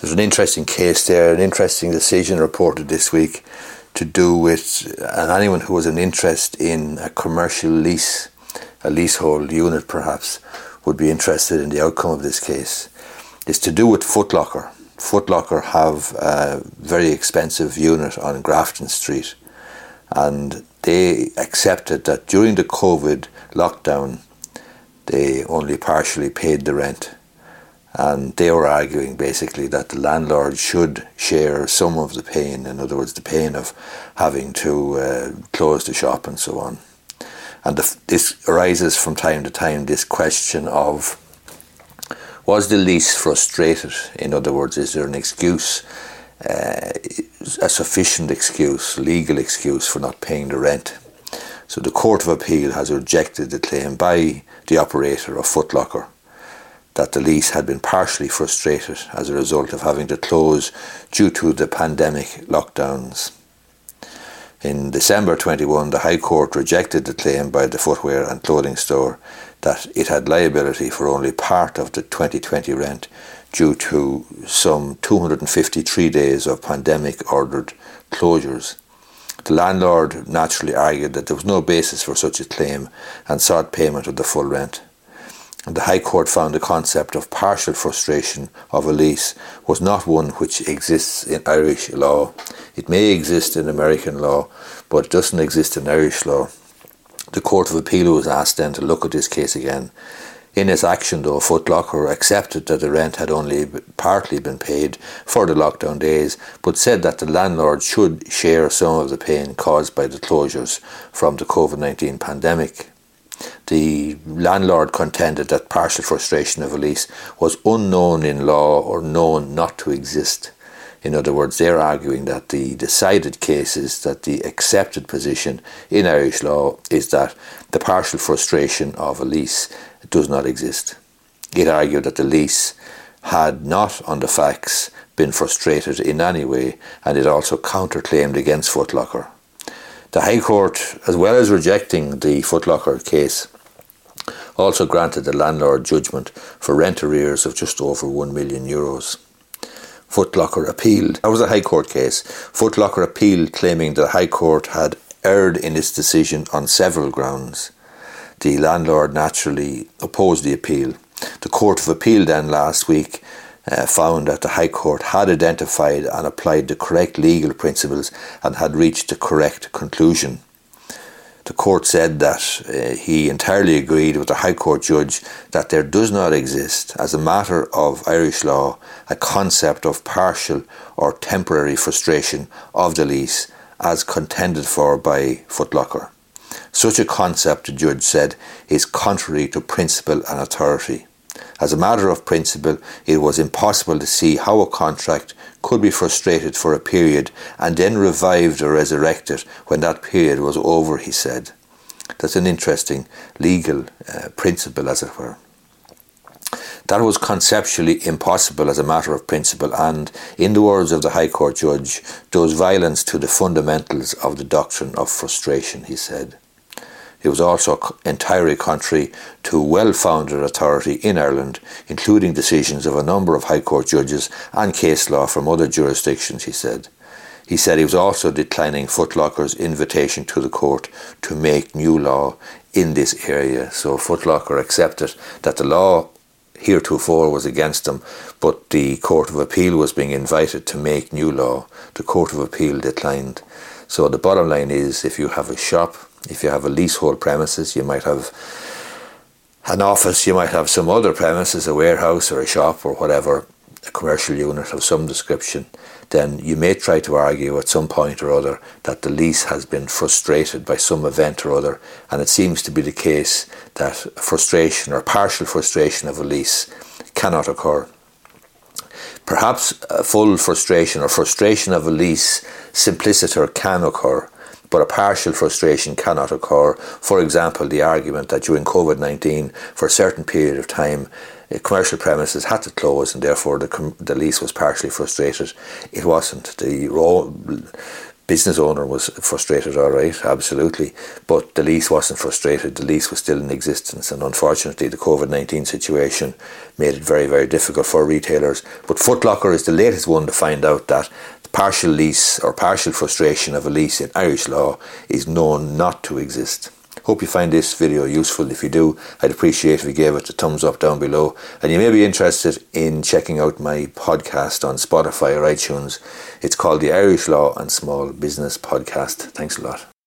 There's an interesting case there, an interesting decision reported this week to do with, and anyone who has an interest in a commercial lease, a leasehold unit perhaps, would be interested in the outcome of this case. It's to do with Foot Locker. Foot Locker have a very expensive unit on Grafton Street, and they accepted that during the COVID lockdown they only partially paid the rent, and they were arguing basically that the landlord should share some of the pain, in other words the pain of having to close the shop and so on. And this arises from time to time, this question of, was the lease frustrated? In other words, is there an excuse, a sufficient excuse, legal excuse for not paying the rent? So the Court of Appeal has rejected the claim by the operator of Foot Locker that the lease had been partially frustrated as a result of having to close due to the pandemic lockdowns. In December 21, the High Court rejected the claim by the footwear and clothing store that it had liability for only part of the 2020 rent due to some 253 days of pandemic-ordered closures. The landlord naturally argued that there was no basis for such a claim and sought payment of the full rent. And the High Court found the concept of partial frustration of a lease was not one which exists in Irish law. It may exist in American law, but it doesn't exist in Irish law. The Court of Appeal was asked then to look at this case again. In its action, though, Foot Locker accepted that the rent had only partly been paid for the lockdown days, but said that the landlord should share some of the pain caused by the closures from the COVID-19 pandemic. The landlord contended that partial frustration of a lease was unknown in law or known not to exist. In other words, they're arguing that the decided case is that the accepted position in Irish law is that the partial frustration of a lease does not exist. It argued that the lease had not, on the facts, been frustrated in any way, and it also counterclaimed against Foot Locker. The High Court, as well as rejecting the Foot Locker case, also granted the landlord judgment for rent arrears of just over €1 million. Foot Locker appealed. That was a High Court case. Foot Locker appealed, claiming the High Court had erred in its decision on several grounds. The landlord naturally opposed the appeal. The Court of Appeal then last week found that the High Court had identified and applied the correct legal principles and had reached the correct conclusion. The court said that he entirely agreed with the High Court judge that there does not exist, as a matter of Irish law, a concept of partial or temporary frustration of the lease as contended for by Foot Locker. Such a concept, the judge said, is contrary to principle and authority. As a matter of principle, it was impossible to see how a contract could be frustrated for a period and then revived or resurrected when that period was over, he said. That's an interesting legal principle, as it were. That was conceptually impossible as a matter of principle and, in the words of the High Court judge, does violence to the fundamentals of the doctrine of frustration, he said. It was also entirely contrary to well-founded authority in Ireland, including decisions of a number of High Court judges and case law from other jurisdictions, he said. He said he was also declining Foot Locker's invitation to the court to make new law in this area. So Foot Locker accepted that the law heretofore was against them, but the Court of Appeal was being invited to make new law. The Court of Appeal declined. So the bottom line is, if you have a shop, if you have a leasehold premises, you might have an office, you might have some other premises, a warehouse or a shop or whatever, a commercial unit of some description, then you may try to argue at some point or other that the lease has been frustrated by some event or other, and it seems to be the case that frustration or partial frustration of a lease cannot occur. Perhaps a full frustration or frustration of a lease simpliciter can occur, but a partial frustration cannot occur. For example, the argument that during COVID-19, for a certain period of time, commercial premises had to close and therefore the lease was partially frustrated. It wasn't. business owner was frustrated, all right, absolutely, but the lease wasn't frustrated. The lease was still in existence, and unfortunately the COVID-19 situation made it very, very difficult for retailers. But Foot Locker is the latest one to find out that the partial lease or partial frustration of a lease in Irish law is known not to exist. Hope you find this video useful. If you do, I'd appreciate if you gave it a thumbs up down below. And you may be interested in checking out my podcast on Spotify or iTunes. It's called the Irish Law and Small Business Podcast. Thanks a lot.